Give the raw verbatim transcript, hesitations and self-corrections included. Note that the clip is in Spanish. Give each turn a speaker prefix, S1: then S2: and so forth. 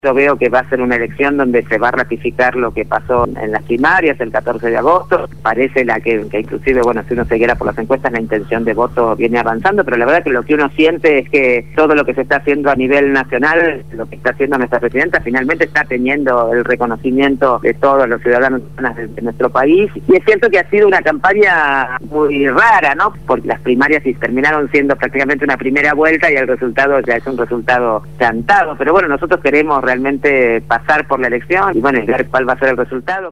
S1: Yo veo que va a ser una elección donde se va a ratificar lo que pasó en las primarias el catorce de agosto. Parece la que, que inclusive, bueno, si uno se guiara por las encuestas, la intención de voto viene avanzando, pero la verdad que lo que uno siente es que todo lo que se está haciendo a nivel nacional, lo que está haciendo nuestra presidenta, finalmente está teniendo el reconocimiento de todos los ciudadanos de, de nuestro país. Y es cierto que ha sido una campaña muy rara, ¿no? Porque las primarias sí terminaron siendo prácticamente una primera vuelta y el resultado ya es un resultado cantado. Pero bueno, nosotros queremos realmente pasar por la elección y bueno, y ver cuál va a ser el resultado.